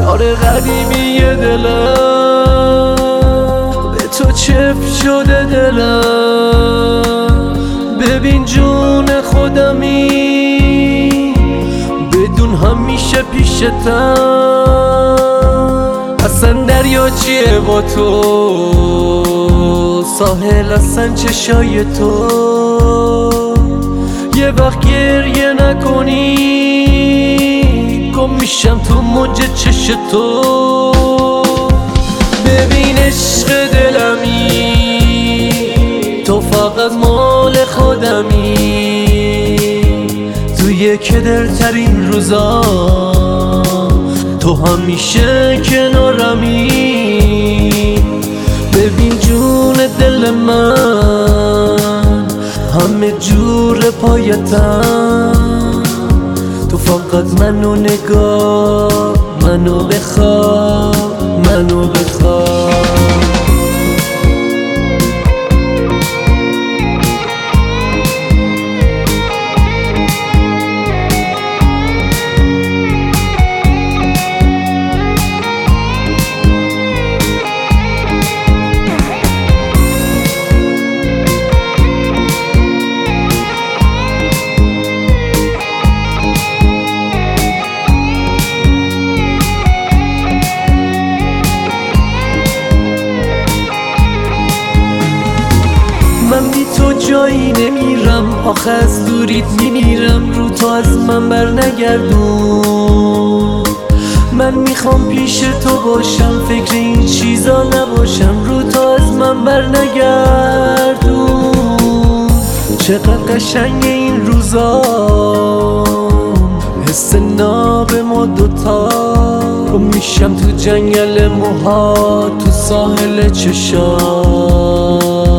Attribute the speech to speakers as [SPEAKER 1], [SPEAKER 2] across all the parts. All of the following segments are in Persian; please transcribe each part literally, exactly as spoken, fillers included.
[SPEAKER 1] آره غریبی دلم، به تو چف شده دلم. ببین جون خودمی بدون همیشه پیشتم. اصلا دریا چیه با تو، ساحل اصلا چشای تو. یه وقت گریه نکنی گم میشم تو موج چش تو. ببین عشق دلمی تو فقط مال خودمی. توی کدرترین روزا تو همیشه کنارمی. ببین جون دل من همه جور پایتم. تو فقط منو نگاه، منو بخواه، منو بخواه. من بی تو جایی نمیرم، آخه از دوریت میمیرم. رو تو از من بر نگردون. من میخوام پیش تو باشم، فکر این چیزا نباشم. رو تو از من بر نگردون. چقدر قشنگ این روزا، حس ناب ما دوتا. رو میشم تو جنگل موها، تو ساحل چشام.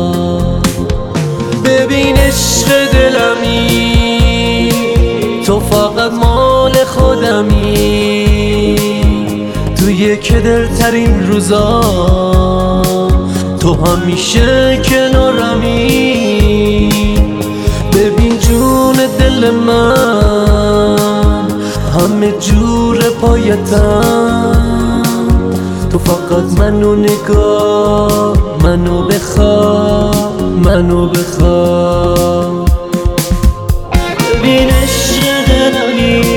[SPEAKER 1] ببین عشق دلمی تو فقط مال خودمی. توی کدرترین روزا تو همیشه کنارمی. ببین جون دل من همه جور پایتم. تو فقط منو نگاه، منو بخواه، منو بخواه. ببین عشق دلمی